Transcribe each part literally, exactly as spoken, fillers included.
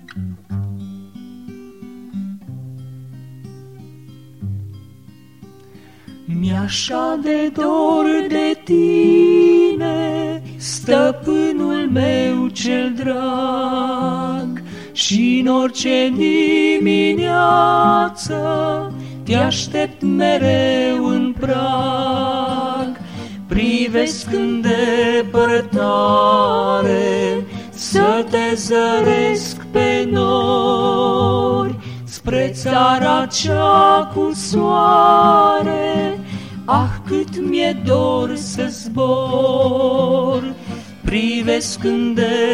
Mi-așa de dor de tine, stăpânul meu cel drag, și în orice dimineață te aștept mereu în prag. Privesc în depărtare să te zăresc pe nori, spre țara cea cu soare. Ah, cât mi-e dor să zbor! Privesc în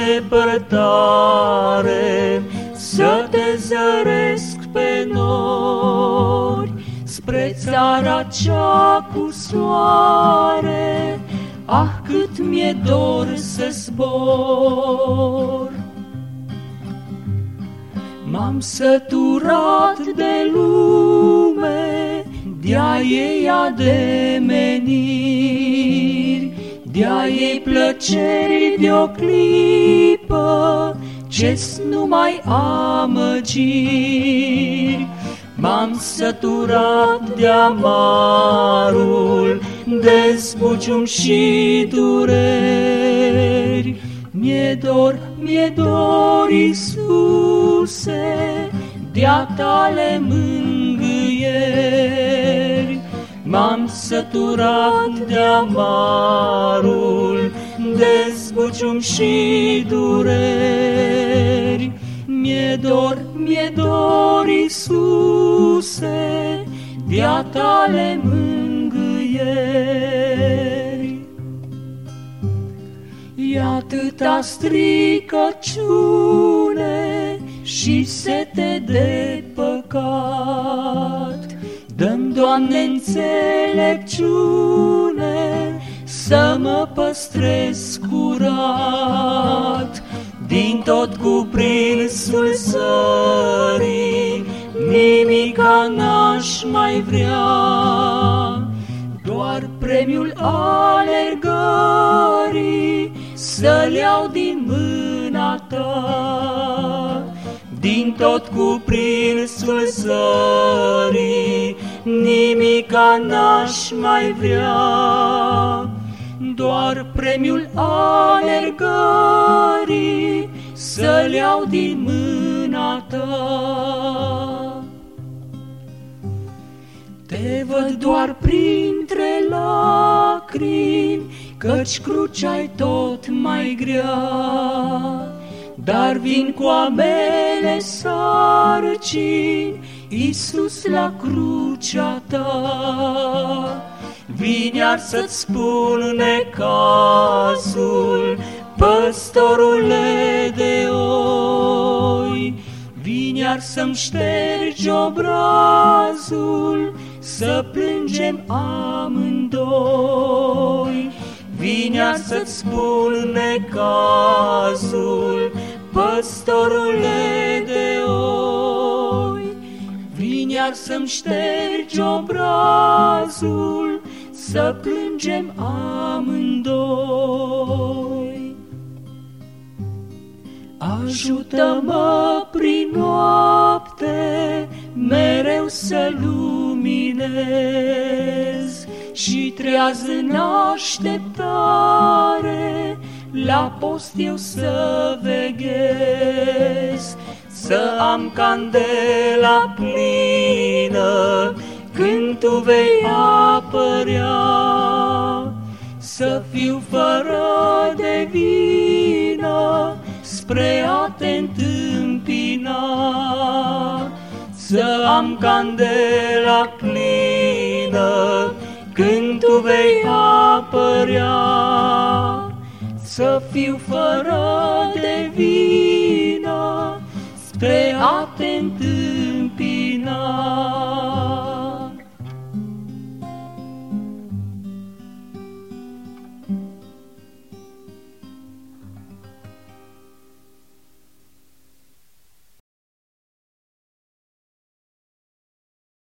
depărtare să te zăresc pe nori, spre țara cea cu soare. Ah, cât mi-e dor să zbor! M-am săturat de lume, de-a ei ademeniri, de-a ei plăceri de o clipă, ce-s numai amăgiri. M-am săturat de amarul, de zbucium și dureri. Mi-e dor, mi-e dor, Iisuse, de-a tale mângâieri. M-am săturat de amarul, de zbucium și dureri. Mi-e dor, mi-e dor, Iisuse, de-a tale mângâieri. E atâta stricăciune și sete de păcat. Dă-mi, Doamne, înțelepciune să mă păstrez curat. Din tot cuprinsul sării nimica n-aș mai vrea, doar premiul alergării să-l iau din mâna ta. Din tot cuprinsul sării nimica n-aș mai vrea, doar premiul alergării să-l iau din mâna ta. Te văd doar printre lacrimi, căci crucea-i tot mai grea, dar vin cu a mele sarcini, Iisus, la crucea ta. Vin iar să-ți spun necazul, păstorule de oi. Vin iar să-mi ștergi obrazul, să plângem amândoi. Vin iar să-ți spun necazul, păstorule de oi. Vin iar să-mi ștergi obrazul, să plângem amândoi. Ajută-mă prin noapte mereu să luminez și treaz în așteptare la post eu să veghez, să am candela plină când tu vei apărea, să fiu fără de vină spre a te întâmpina, să am candela plină când tu vei apărea, să fiu fără de vină spre a te întâmpina.